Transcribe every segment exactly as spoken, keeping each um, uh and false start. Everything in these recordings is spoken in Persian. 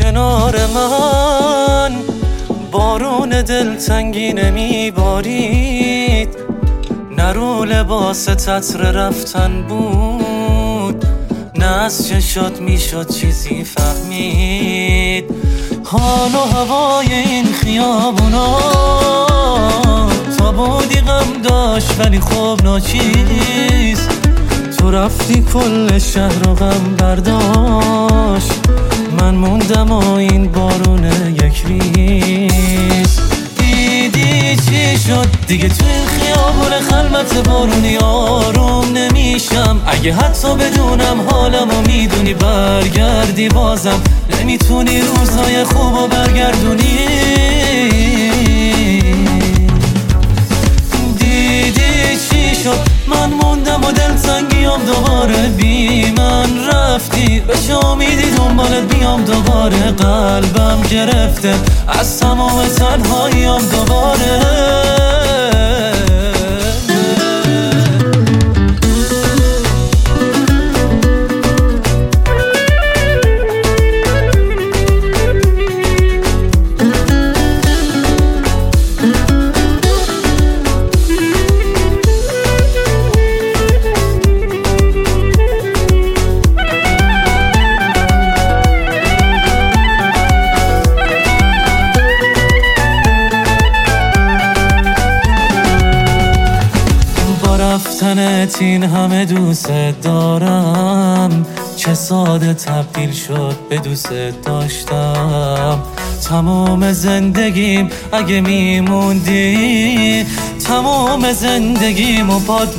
کنار من بارون دلتنگی نمیبارید، نه رو لباس تتر رفتن بود، نه از چشات میشد چیزی فهمید. حال و هوای این خیابونا تا بودی غم داشت ولی خوب ناچیز، تو رفتی کل شهر رو غم برداشت، من موندم و این بارون یک ریز. دیدی چی شد دیگه تو این خیابون خلوت بارونی آروم نمیشم، اگه حتی بدونم حالمو میدونی برگردی بازم نمیتونی روزهای خوبو برگردونی. دیدی چی شد من موندم و دلتنگیام دوباره بی من رفتی، بشه امیدی دنبالت بیام دوباره، قلبم گرفته از تمام تنهاییام دوباره. رفتنت این همه دوست دارم، چه ساده تبدیل شد به دوست داشتم. تمام زندگیم اگه میموندی، تمام زندگیمو پات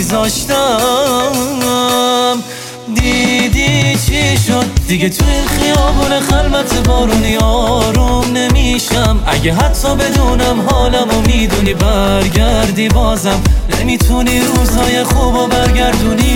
میذاشتم. دیدی چی شد دیگه تو این خیابون خلوت بارونی آروم نمیشم، اگه حتی بدونم حالمو میدونی برگردی بازم نمیتونی روزهای خوبو برگردونی.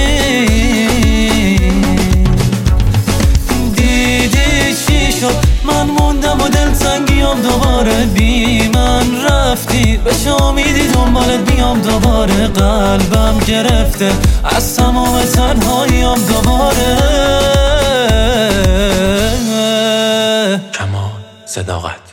دیدی چی شد من موندم و دلتنگیام دوباره بی من رفتی، بشه امیدی دنبالت بیام دوباره، قلبم گرفته از تمام تنهاییام دوباره. کمان صداقت